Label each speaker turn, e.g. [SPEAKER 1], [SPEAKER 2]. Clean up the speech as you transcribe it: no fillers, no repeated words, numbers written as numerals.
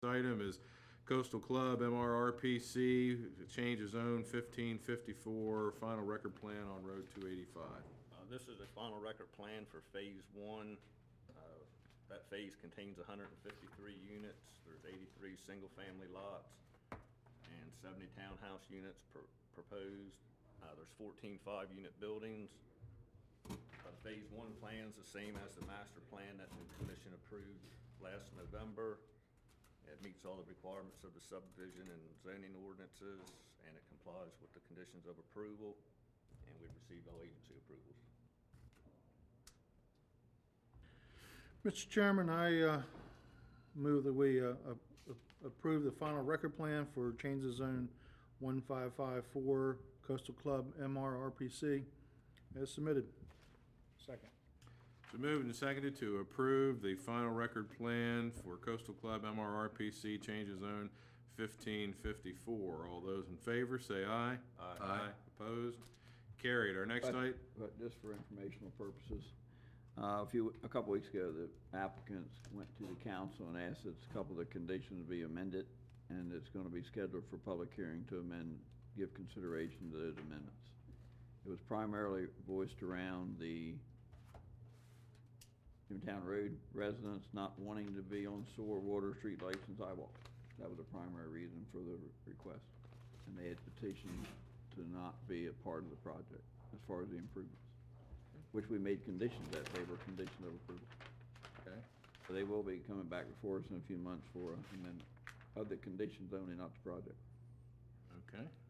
[SPEAKER 1] Item is Coastal Club MRRPC, change of zone 1554, final record plan on Road 285.
[SPEAKER 2] This is a final record plan for Phase 1. That phase contains 153 units. There's 83 single-family lots and 70 townhouse units proposed. There's 14 5-unit buildings. The Phase 1 plan's the same as the master plan that the commission approved last November. It meets all the requirements of the subdivision and zoning ordinances, and it complies with the conditions of approval, and we've received all agency approvals.
[SPEAKER 3] Mr. Chairman, I move that we approve the final record plan for change of zone 1554 Coastal Club MRRPC as submitted.
[SPEAKER 4] Second.
[SPEAKER 1] So moved and seconded to approve the final record plan for Coastal Club MRRPC, change of zone 1554. All those in favor say aye. Aye. Opposed? Carried. Our next item.
[SPEAKER 5] But just for informational purposes, a couple weeks ago, the applicants went to the council and asked that a couple of the conditions be amended, and it's going to be scheduled for public hearing to give consideration to those amendments. It was primarily voiced around the Town Road residents not wanting to be on sewer, water, street lights, and sidewalks. That was the primary reason for the request. And they had petitioned to not be a part of the project as far as the improvements, which we made conditions that they were conditions of approval.
[SPEAKER 1] Okay.
[SPEAKER 5] So they will be coming back before us in a few months for an amendment of the conditions only, not the project.
[SPEAKER 1] Okay.